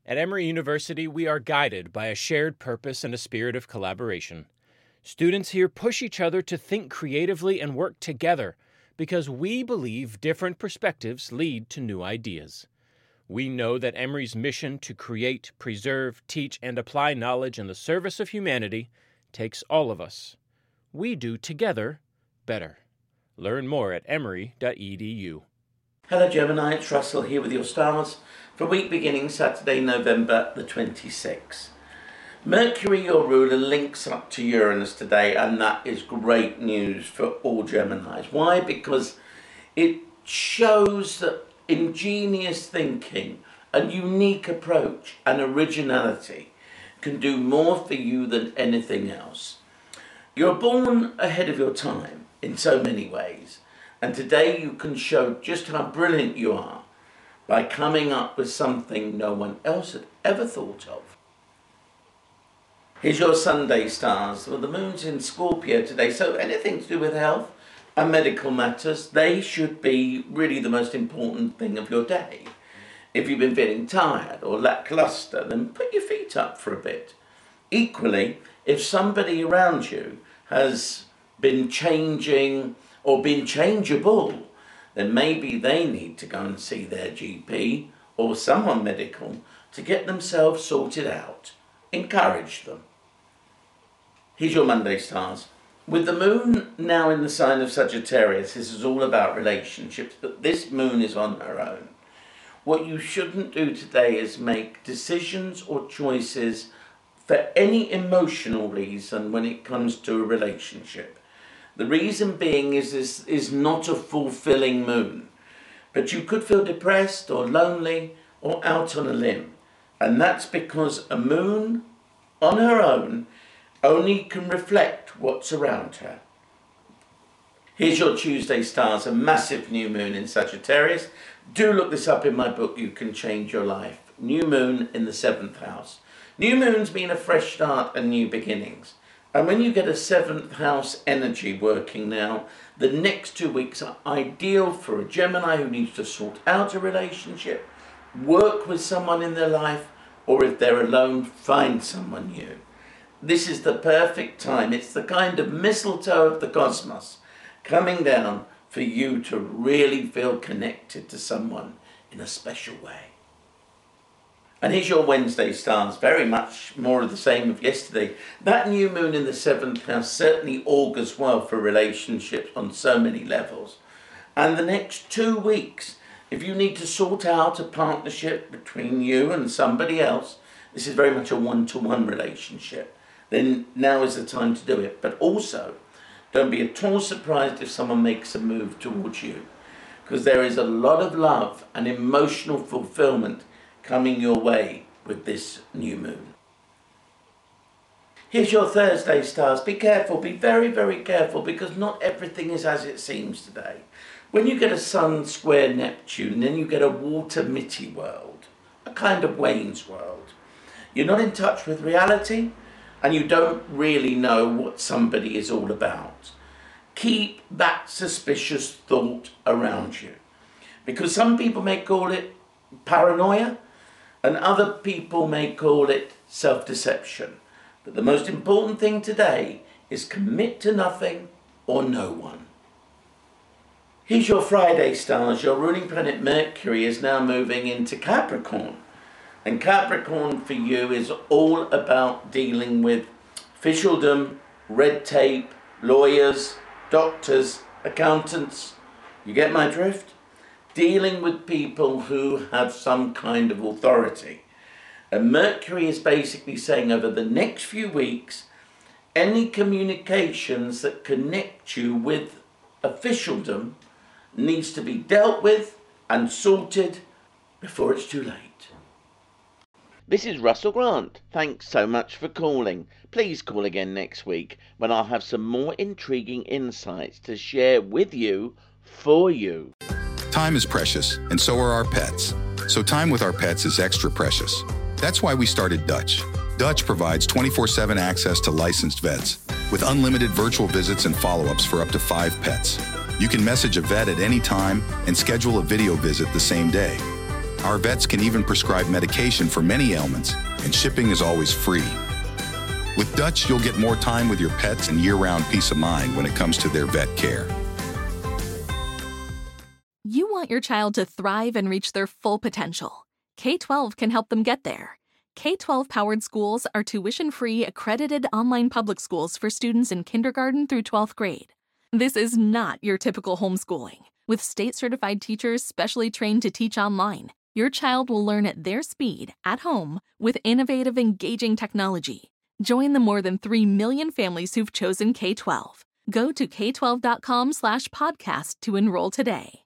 At Emory University, we are guided by a shared purpose and a spirit of collaboration. Students here push each other to think creatively and work together because we believe different perspectives lead to new ideas. We know that Emory's mission to create, preserve, teach, and apply knowledge in the service of humanity takes all of us. We do together better. Learn more at emory.edu. Hello Gemini, it's Russell here with your stars for week beginning Saturday, November the 26th. Mercury, your ruler, links up to Uranus today, and that is great news for all Geminis. Why? Because it shows that ingenious thinking, a unique approach and originality can do more for you than anything else. You're born ahead of your time in so many ways, and today you can show just how brilliant you are by coming up with something no one else had ever thought of. Here's your Sunday stars. Well, the moon's in Scorpio today, so anything to do with health and medical matters, they should be really the most important thing of your day. If you've been feeling tired or lackluster, then put your feet up for a bit. Equally, if somebody around you has been changing or been changeable, then maybe they need to go and see their GP or someone medical to get themselves sorted out. Encourage them. Here's your Monday stars. With the moon now in the sign of Sagittarius, this is all about relationships, but this moon is on her own. What you shouldn't do today is make decisions or choices for any emotional reason when it comes to a relationship. The reason being is this is not a fulfilling moon, but you could feel depressed or lonely or out on a limb, and that's because a moon on her own only can reflect what's around her. Here's your Tuesday stars, a massive new moon in Sagittarius. Do look this up in my book, You Can Change Your Life. New moon in the 7th house. New moons mean a fresh start and new beginnings. And when you get a 7th house energy working now, the next 2 weeks are ideal for a Gemini who needs to sort out a relationship, work with someone in their life, or if they're alone, find someone new. This is the perfect time. It's the kind of mistletoe of the cosmos coming down for you to really feel connected to someone in a special way. And here's your Wednesday stars, very much more of the same of yesterday. That new moon in the 7th house certainly augurs well for relationships on so many levels. And the next 2 weeks, if you need to sort out a partnership between you and somebody else, this is very much a one-to-one relationship, then now is the time to do it. But also, don't be at all surprised if someone makes a move towards you, because there is a lot of love and emotional fulfillment coming your way with this new moon. Here's your Thursday stars. Be careful, be very, very careful, because not everything is as it seems today. When you get a Sun square Neptune, then you get a water mitty world, a kind of Wayne's World. You're not in touch with reality, and you don't really know what somebody is all about. Keep that suspicious thought around you, because some people may call it paranoia, and other people may call it self-deception. But the most important thing today is commit to nothing or no one. Here's your Friday stars. Your ruling planet Mercury is now moving into Capricorn. And Capricorn for you is all about dealing with officialdom, red tape, lawyers, doctors, accountants. You get my drift? Dealing with people who have some kind of authority. And Mercury is basically saying over the next few weeks, any communications that connect you with officialdom needs to be dealt with and sorted before it's too late. This is Russell Grant. Thanks so much for calling. Please call again next week when I'll have some more intriguing insights to share with you, for you. Time is precious, and so are our pets. So time with our pets is extra precious. That's why we started Dutch. Dutch provides 24/7 access to licensed vets with unlimited virtual visits and follow-ups for up to 5 pets. You can message a vet at any time and schedule a video visit the same day. Our vets can even prescribe medication for many ailments, and shipping is always free. With Dutch, you'll get more time with your pets and year-round peace of mind when it comes to their vet care. You want your child to thrive and reach their full potential. K-12 can help them get there. K-12-powered schools are tuition-free, accredited online public schools for students in kindergarten through 12th grade. This is not your typical homeschooling. With state-certified teachers specially trained to teach online, your child will learn at their speed, at home, with innovative, engaging technology. Join the more than 3 million families who've chosen K-12. Go to k12.com/podcast to enroll today.